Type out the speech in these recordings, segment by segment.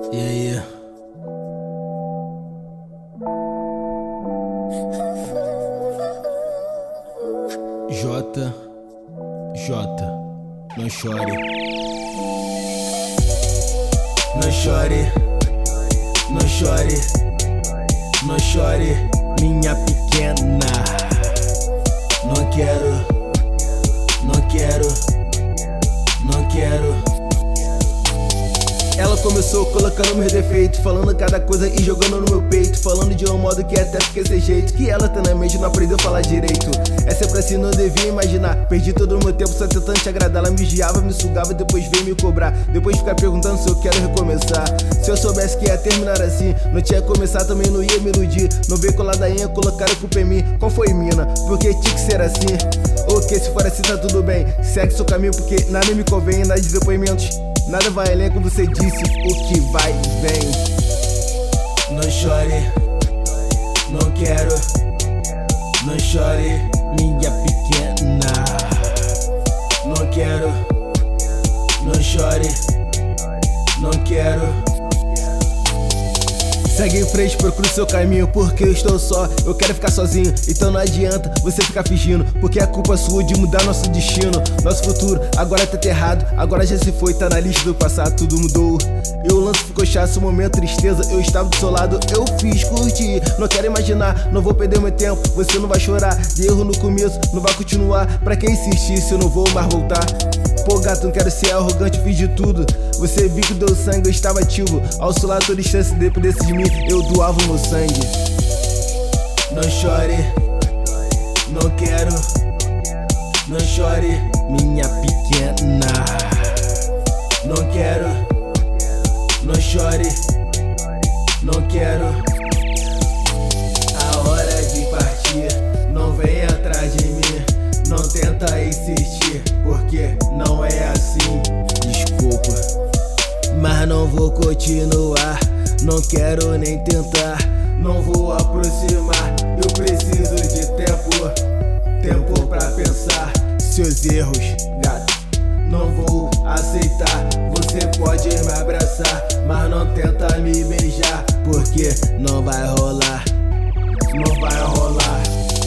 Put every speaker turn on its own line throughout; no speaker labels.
E aí? J, não chore. Não chore, não chore, não chore, minha pequena. Não quero, não quero, não quero. Ela começou colocando meus defeitos, falando cada coisa e jogando no meu peito, falando de um modo que até fiquei sem jeito, que ela tá na mente não aprendeu a falar direito. É sempre assim, não devia imaginar. Perdi todo o meu tempo só tentando te agradar. Ela me vigiava, me sugava, depois veio me cobrar, depois ficar perguntando se eu quero recomeçar. Se eu soubesse que ia terminar assim, não tinha começado, também não ia me iludir. Não veio com ladainha, colocaram culpa em mim. Qual foi, mina? Porque tinha que ser assim. Ok, se for assim tá tudo bem, segue seu caminho porque nada me convém. Nada de depoimentos, nada vai além, como você disse, o que vai vem. Não chore, não quero. Não chore, minha pequena. Não quero, não chore, não quero. Segue em frente, procura o seu caminho, porque eu estou só, eu quero ficar sozinho. Então não adianta você ficar fingindo, porque é culpa sua de mudar nosso destino. Nosso futuro agora tá enterrado, agora já se foi, tá na lista do passado, tudo mudou. E o lance ficou chato, momento tristeza, eu estava do seu lado, eu fiz curtir. Não quero imaginar, não vou perder meu tempo, você não vai chorar. De erro no começo, não vai continuar, pra quem insistir se eu não vou mais voltar. Pô gato, não quero ser arrogante, fiz de tudo. Você viu que deu sangue, eu estava ativo. Ao seu lado toda instância, dependesse de mim, eu doava o meu sangue. Não chore, não quero. Não chore, minha pequena. Não quero, não chore, não quero. A hora de partir, não vem atrás de mim. Não tenta insistir, porque não é assim. Desculpa, mas não vou continuar. Não quero nem tentar, não vou aproximar. Eu preciso de tempo, tempo pra pensar. Seus erros, gato, não vou aceitar. Você pode me abraçar, mas não tenta me beijar, porque não vai rolar, não vai rolar.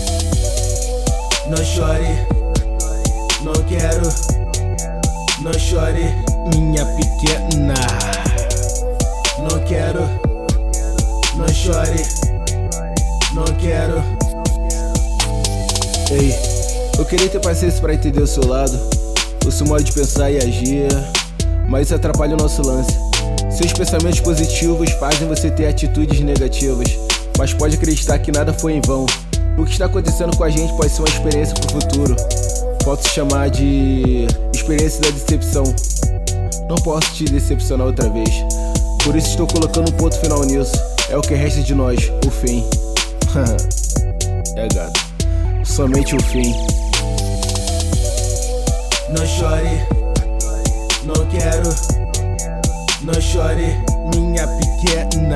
Não chore, não quero. Não chore, minha pequena. Não quero, não chore, não quero. Ei, eu queria ter paciência pra entender o seu lado, o seu modo de pensar e agir, mas isso atrapalha o nosso lance. Seus pensamentos positivos fazem você ter atitudes negativas, mas pode acreditar que nada foi em vão. O que está acontecendo com a gente pode ser uma experiência pro futuro. Posso chamar de experiência da decepção. Não posso te decepcionar outra vez, por isso estou colocando um ponto final nisso. É o que resta de nós, o fim. É gato, somente o fim. Não chore, não quero. Não chore, minha pequena.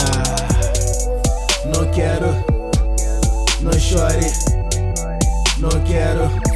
Não quero, não chore, não quero.